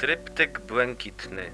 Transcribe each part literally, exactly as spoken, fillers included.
Tryptyk błękitny.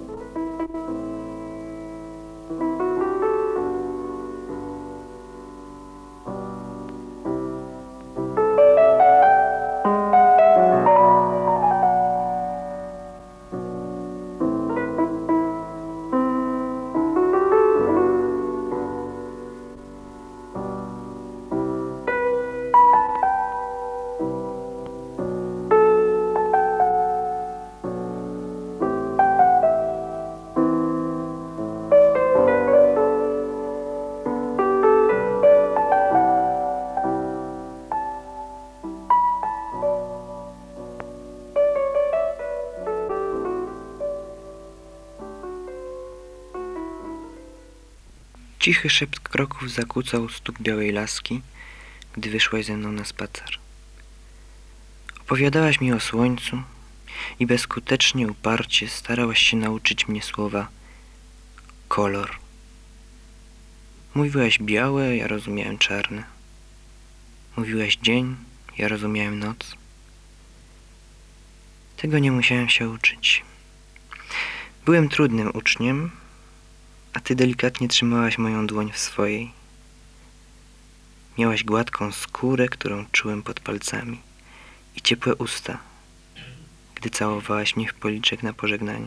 Cichy szept kroków zakłócał stuk białej laski, gdy wyszłaś ze mną na spacer. Opowiadałaś mi o słońcu i bezskutecznie, uparcie starałaś się nauczyć mnie słowa kolor. Mówiłaś białe, ja rozumiałem czarne. Mówiłaś dzień, ja rozumiałem noc. Tego nie musiałem się uczyć. Byłem trudnym uczniem, a ty delikatnie trzymałaś moją dłoń w swojej. Miałaś gładką skórę, którą czułem pod palcami, i ciepłe usta, gdy całowałaś mnie w policzek na pożegnanie.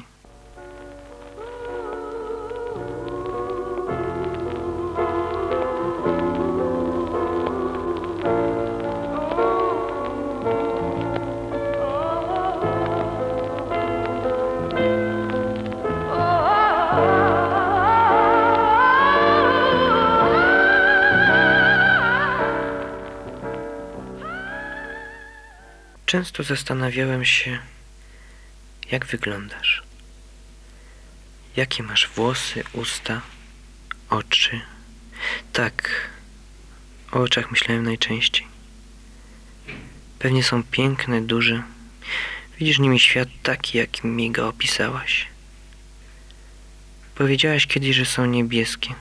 Często zastanawiałem się, jak wyglądasz. Jakie masz włosy, usta, oczy. Tak, o oczach myślałem najczęściej. Pewnie są piękne, duże. Widzisz nimi świat taki, jakim mi go opisałaś. Powiedziałaś kiedyś, że są niebieskie.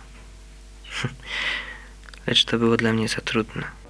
Lecz to było dla mnie za trudne.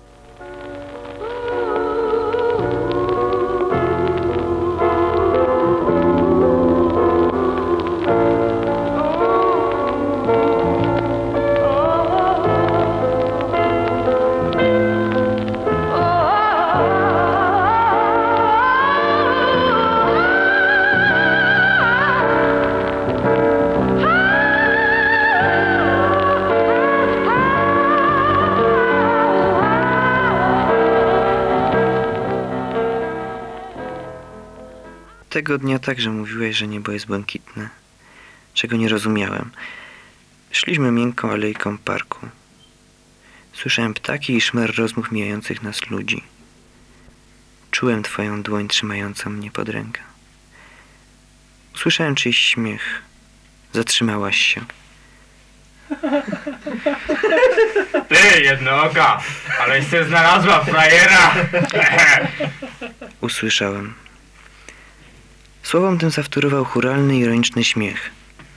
Tego dnia także mówiłeś, że niebo jest błękitne, czego nie rozumiałem. Szliśmy miękką alejką parku. Słyszałem ptaki i szmer rozmów mijających nas ludzi. Czułem twoją dłoń trzymającą mnie pod rękę. Usłyszałem czyjś śmiech. Zatrzymałaś się. Ty, jednooka, aleś się znalazła frajera! Usłyszałem. Słowom tym zawtórował chóralny, ironiczny śmiech.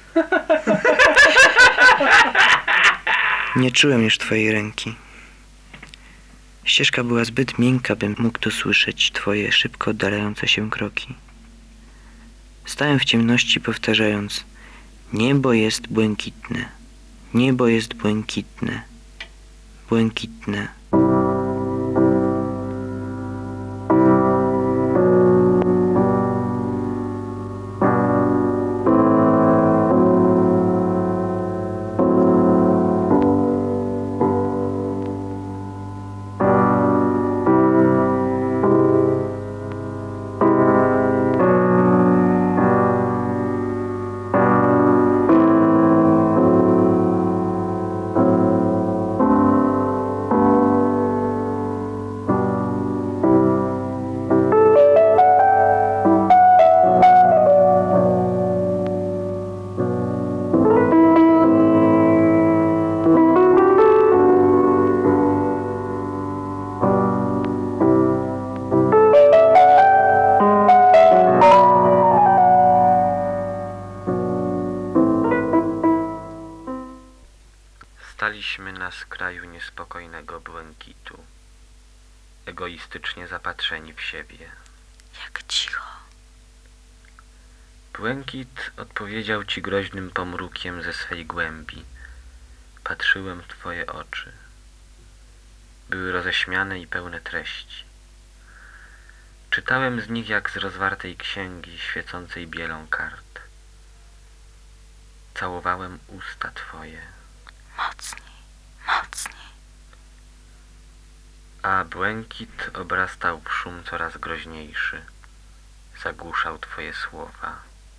Nie czułem już twojej ręki. Ścieżka była zbyt miękka, bym mógł dosłyszeć twoje szybko oddalające się kroki. Stałem w ciemności, powtarzając: niebo jest błękitne, niebo jest błękitne, błękitne. Staliśmy na skraju niespokojnego błękitu, egoistycznie zapatrzeni w siebie. Jak cicho. Błękit odpowiedział ci groźnym pomrukiem ze swej głębi. Patrzyłem w twoje oczy. Były roześmiane i pełne treści. Czytałem z nich jak z rozwartej księgi świecącej bielą kart. Całowałem usta twoje. Mocniej, mocniej. A błękit obrastał w szum coraz groźniejszy. Zagłuszał twoje słowa.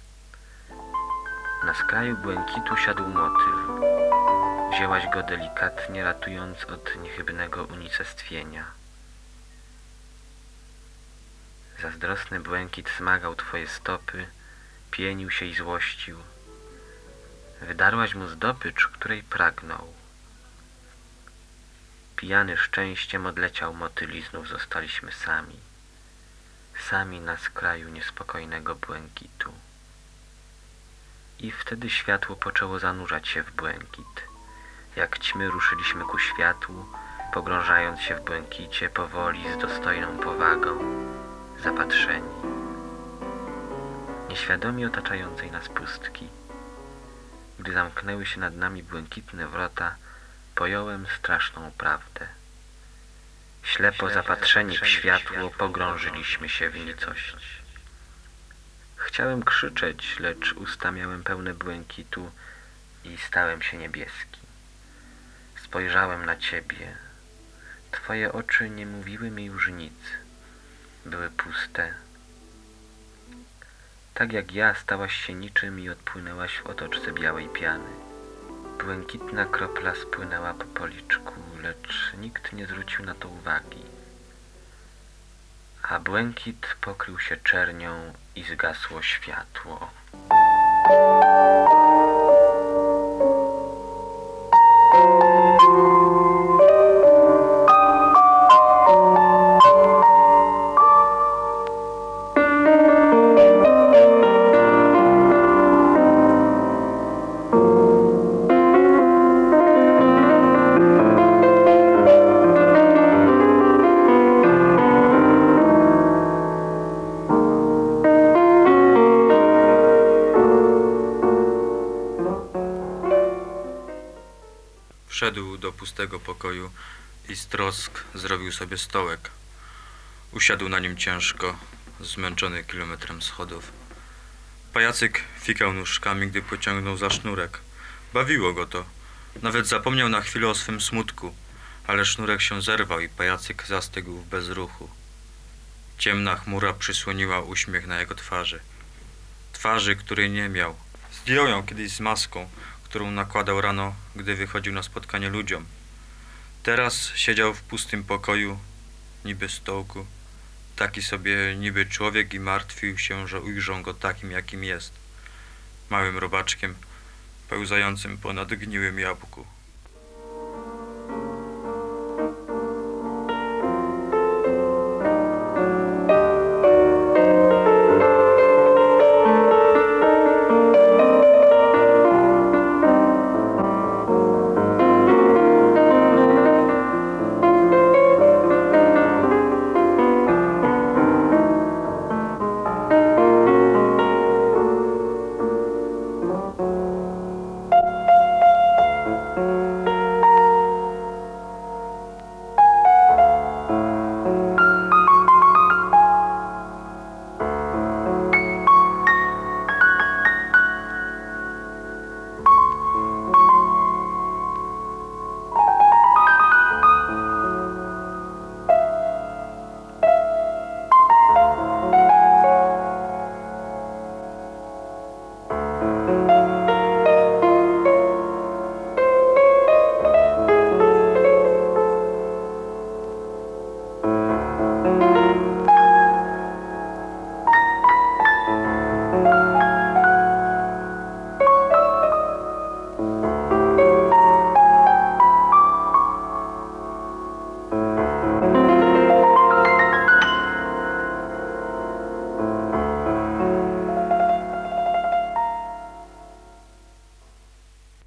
Na skraju błękitu siadł motyl. Wzięłaś go delikatnie, ratując od niechybnego unicestwienia. Zazdrosny błękit smagał twoje stopy, pienił się i złościł. Wydarłaś mu zdobycz, której pragnął. Pijany szczęściem odleciał motyl i znów zostaliśmy sami. Sami na skraju niespokojnego błękitu. I wtedy światło poczęło zanurzać się w błękit. Jak ćmy ruszyliśmy ku światłu, pogrążając się w błękicie powoli z dostojną powagą, zapatrzeni. Nieświadomi otaczającej nas pustki. Gdy zamknęły się nad nami błękitne wrota, pojąłem straszną prawdę. Ślepo zapatrzeni w światło, pogrążyliśmy się w nicość. Chciałem krzyczeć, lecz usta miałem pełne błękitu i stałem się niebieski. Spojrzałem na ciebie. Twoje oczy nie mówiły mi już nic. Były puste. Tak jak ja stałaś się niczym i odpłynęłaś w otoczce białej piany. Błękitna kropla spłynęła po policzku, lecz nikt nie zwrócił na to uwagi. A błękit pokrył się czernią i zgasło światło. Wszedł do pustego pokoju i z trosk zrobił sobie stołek. Usiadł na nim ciężko, zmęczony kilometrem schodów. Pajacyk fikał nóżkami, gdy pociągnął za sznurek. Bawiło go to. Nawet zapomniał na chwilę o swym smutku, ale sznurek się zerwał i pajacyk zastygł w bezruchu. Ciemna chmura przysłoniła uśmiech na jego twarzy. Twarzy, której nie miał. Zdjął ją kiedyś z maską, którą nakładał rano, gdy wychodził na spotkanie ludziom. Teraz siedział w pustym pokoju, niby stołku, taki sobie niby człowiek i martwił się, że ujrzą go takim, jakim jest. Małym robaczkiem, pełzającym po nadgniłym jabłku.